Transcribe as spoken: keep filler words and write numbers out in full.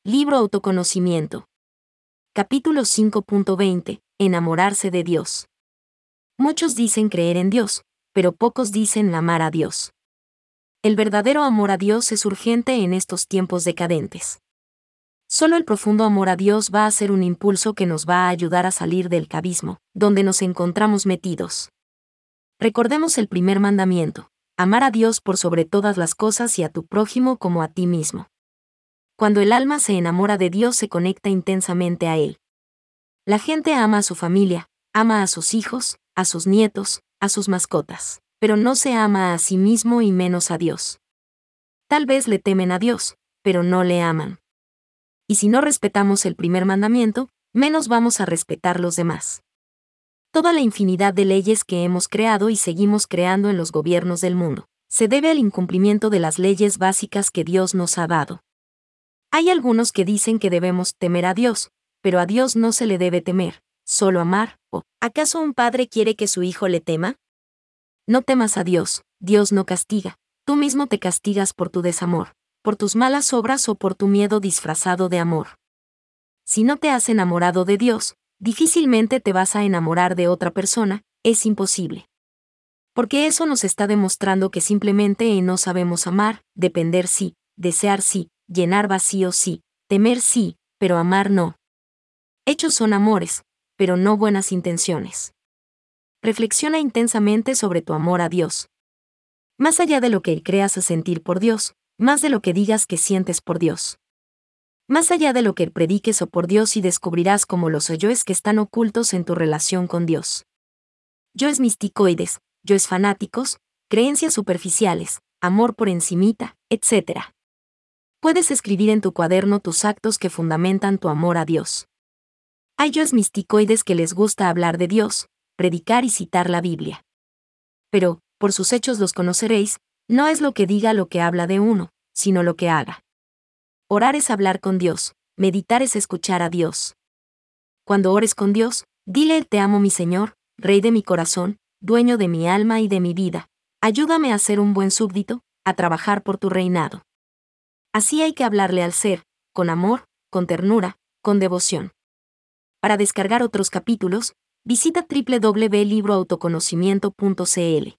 Libro Autoconocimiento. Capítulo cinco punto veinte. Enamorarse de Dios. Muchos dicen creer en Dios, pero pocos dicen amar a Dios. El verdadero amor a Dios es urgente en estos tiempos decadentes. Solo el profundo amor a Dios va a ser un impulso que nos va a ayudar a salir del cabismo, donde nos encontramos metidos. Recordemos el primer mandamiento: amar a Dios por sobre todas las cosas y a tu prójimo como a ti mismo. Cuando el alma se enamora de Dios, se conecta intensamente a Él. La gente ama a su familia, ama a sus hijos, a sus nietos, a sus mascotas, pero no se ama a sí mismo y menos a Dios. Tal vez le temen a Dios, pero no le aman. Y si no respetamos el primer mandamiento, menos vamos a respetar los demás. Toda la infinidad de leyes que hemos creado y seguimos creando en los gobiernos del mundo se debe al incumplimiento de las leyes básicas que Dios nos ha dado. Hay algunos que dicen que debemos temer a Dios, pero a Dios no se le debe temer, solo amar. ¿O acaso un padre quiere que su hijo le tema? No temas a Dios, Dios no castiga, tú mismo te castigas por tu desamor, por tus malas obras o por tu miedo disfrazado de amor. Si no te has enamorado de Dios, difícilmente te vas a enamorar de otra persona, es imposible. Porque eso nos está demostrando que simplemente no sabemos amar, depender sí, desear sí, llenar vacíos sí, temer sí, pero amar no. Hechos son amores, pero no buenas intenciones. Reflexiona intensamente sobre tu amor a Dios. Más allá de lo que creas a sentir por Dios, más de lo que digas que sientes por Dios. Más allá de lo que prediques o por Dios, y descubrirás como los yoes que están ocultos en tu relación con Dios. Yoes misticoides, yoes fanáticos, creencias superficiales, amor por encimita, etcétera. Puedes escribir en tu cuaderno tus actos que fundamentan tu amor a Dios. Hay yoes misticoides que les gusta hablar de Dios, predicar y citar la Biblia. Pero, por sus hechos los conoceréis, no es lo que diga lo que habla de uno, sino lo que haga. Orar es hablar con Dios, meditar es escuchar a Dios. Cuando ores con Dios, dile: te amo mi Señor, Rey de mi corazón, dueño de mi alma y de mi vida, ayúdame a ser un buen súbdito, a trabajar por tu reinado. Así hay que hablarle al ser, con amor, con ternura, con devoción. Para descargar otros capítulos, visita doble u doble u doble u punto libro autoconocimiento punto c l.